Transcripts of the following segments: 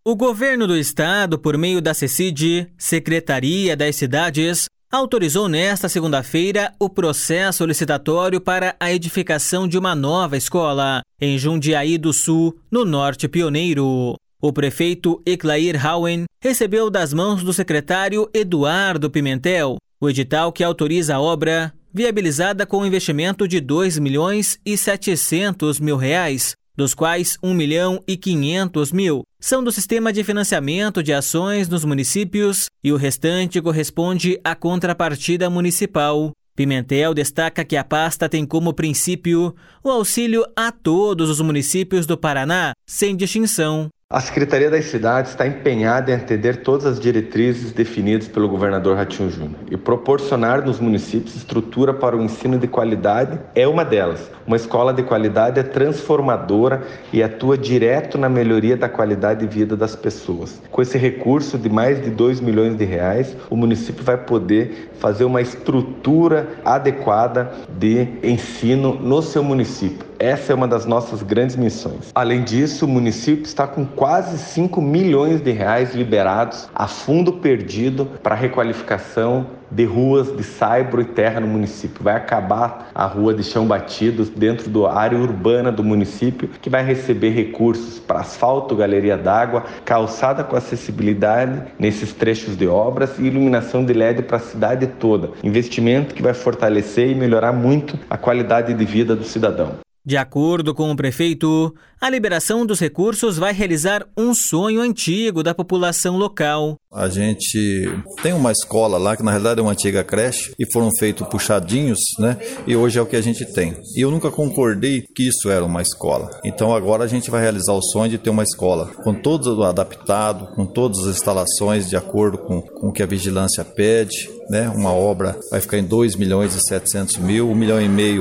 O governo do estado, por meio da CECID, Secretaria das Cidades, autorizou nesta segunda-feira o processo licitatório para a edificação de uma nova escola em Jundiaí do Sul, no Norte Pioneiro. O prefeito Eclair Houen recebeu das mãos do secretário Eduardo Pimentel o edital que autoriza a obra, viabilizada com um investimento de R$ 2.700.000, dos quais R$ 1.500.000 são do Sistema de Financiamento de Ações nos Municípios e o restante corresponde à contrapartida municipal. Pimentel destaca que a pasta tem como princípio o auxílio a todos os municípios do Paraná, sem distinção. A Secretaria das Cidades está empenhada em atender todas as diretrizes definidas pelo governador Ratinho Júnior e proporcionar nos municípios estrutura para o ensino de qualidade é uma delas. Uma escola de qualidade é transformadora e atua direto na melhoria da qualidade de vida das pessoas. Com esse recurso de mais de R$ 2 milhões, o município vai poder fazer uma estrutura adequada de ensino no seu município. Essa é uma das nossas grandes missões. Além disso, o município está com quase R$ 5 milhões liberados a fundo perdido para requalificação de ruas de saibro e terra no município. Vai acabar a rua de chão batido dentro da área urbana do município, que vai receber recursos para asfalto, galeria d'água, calçada com acessibilidade nesses trechos de obras e iluminação de LED para a cidade toda. Investimento que vai fortalecer e melhorar muito a qualidade de vida do cidadão. De acordo com o prefeito, a liberação dos recursos vai realizar um sonho antigo da população local. A gente tem uma escola lá, que na realidade é uma antiga creche, e foram feitos puxadinhos, né? E hoje é o que a gente tem. E eu nunca concordei que isso era uma escola. Então agora a gente vai realizar o sonho de ter uma escola com todo adaptado, com todas as instalações de acordo com o que a vigilância pede, né? Uma obra vai ficar em R$ 2.700.000, R$ 1,5 milhão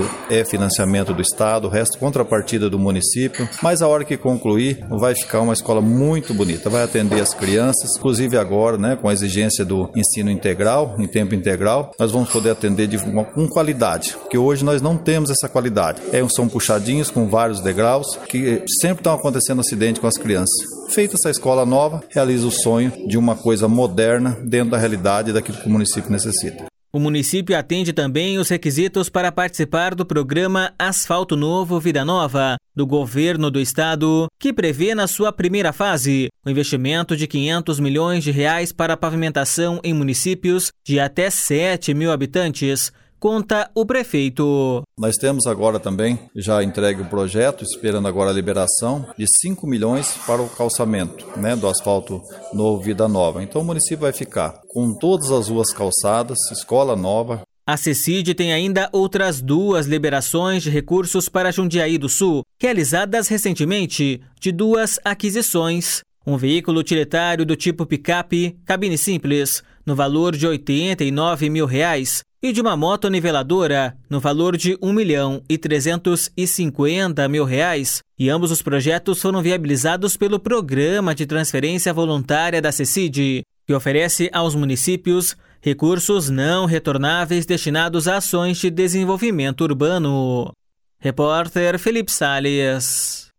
é financiamento do Estado, o resto contrapartida do município. Mas a hora que concluir, vai ficar uma escola muito bonita, vai atender as crianças, inclusive agora, né, com a exigência do ensino integral, em tempo integral, nós vamos poder atender com qualidade, porque hoje nós não temos essa qualidade. São puxadinhos com vários degraus, que sempre estão acontecendo acidente com as crianças. Feita essa escola nova, realiza o sonho de uma coisa moderna dentro da realidade daquilo que o município necessita. O município atende também os requisitos para participar do programa Asfalto Novo Vida Nova, do governo do estado, que prevê na sua primeira fase o investimento de R$ 500 milhões para a pavimentação em municípios de até 7 mil habitantes, conta o prefeito. Nós temos agora também, já entregue o projeto, esperando agora a liberação de 5 milhões para o calçamento, né, do asfalto novo Vida Nova. Então o município vai ficar com todas as ruas calçadas, escola nova. A CECID tem ainda outras 2 liberações de recursos para Jundiaí do Sul, realizadas recentemente, de 2 aquisições. Um veículo utilitário do tipo picape, cabine simples, no valor de R$ 89.000, e de uma moto niveladora, no valor de R$ 1.350.000. E ambos os projetos foram viabilizados pelo Programa de Transferência Voluntária da CECID, que oferece aos municípios recursos não retornáveis destinados a ações de desenvolvimento urbano. Repórter Felipe Salles.